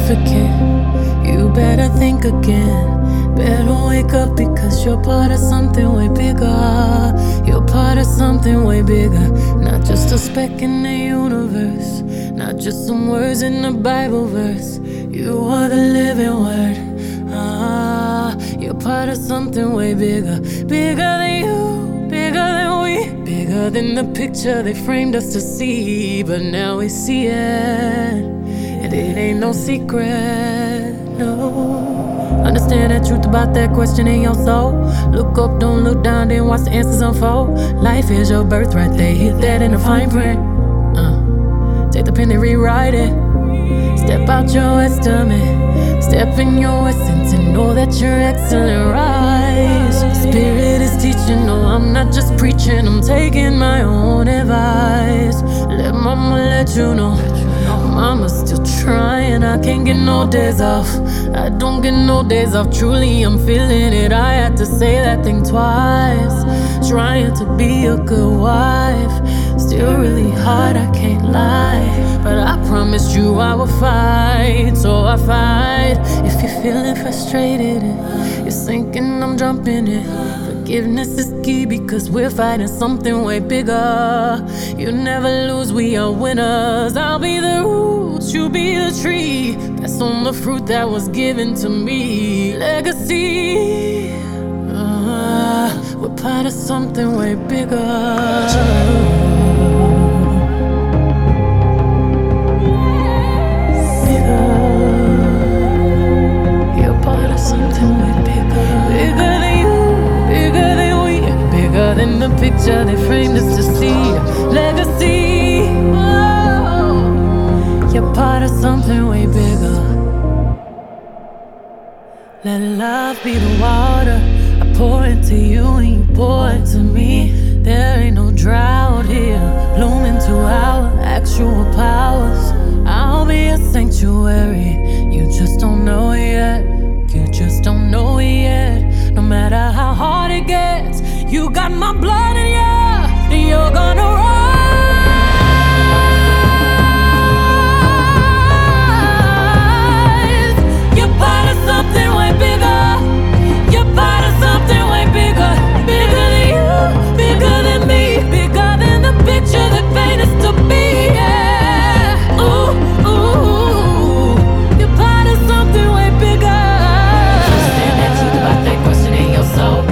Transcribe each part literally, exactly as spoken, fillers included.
significant. You better think again. Better wake up because you're part of something way bigger. You're part of something way bigger. Not just a speck in the universe, not just some words in the Bible verse. You are the living word. Ah, you're part of something way bigger. Bigger than you, bigger than we, bigger than the picture they framed us to see. But now we see it, and it ain't no secret, no. Understand the truth about that question in your soul. Look up, don't look down, then watch the answers unfold. Life is your birthright, they hit that in the fine print. uh, Take the pen and rewrite it. Step out your estimate, step in your essence, and know that you're excellent. Rise. Spirit is teaching, no, I'm not just preaching, I'm taking my own advice. Let mama let you know, mama's still trying, I can't get no days off. I don't get no days off, truly I'm feeling it. I had to say that thing twice. Trying to be a good wife, still really hard, I can't lie. But I promised you I would fight, so I fight. If you're feeling frustrated and you're sinking, I'm jumping in. Forgiveness is key because we're fighting something way bigger. You never lose, we are winners. I'll be the roots, you be the tree. That's on the fruit that was given to me. Legacy. Uh, we're part of something way bigger. Than the picture they framed us to see. Legacy. Oh, you're part of something way bigger. Let love be the water I pour into you and you pour into me. There ain't no drought here, bloom into our actual powers. I'll be a sanctuary, you just don't know it yet. You just don't know it yet. No matter how hard it gets, you got my blood in you, and you're gonna rise. You're part of something way bigger. You're part of something way bigger. Bigger than you, bigger than me, bigger than the picture that paint us to be. Yeah. Ooh, ooh, you're part of something way bigger. Understand that truth about that question in your soul.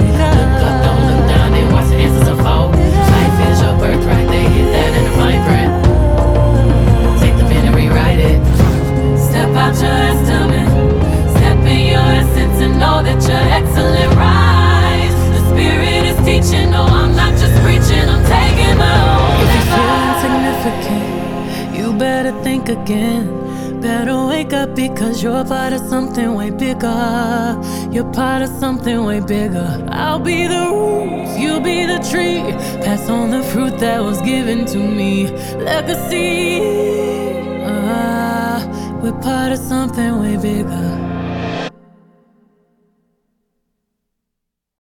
Know that you're excellent, rise. The spirit is teaching, no, I'm not just preaching, I'm taking my own. If you feel insignificant, you better think again. Better wake up because you're part of something way bigger. You're part of something way bigger. I'll be the roots, you'll be the tree. Pass on the fruit that was given to me. Legacy. Ah, we're part of something way bigger.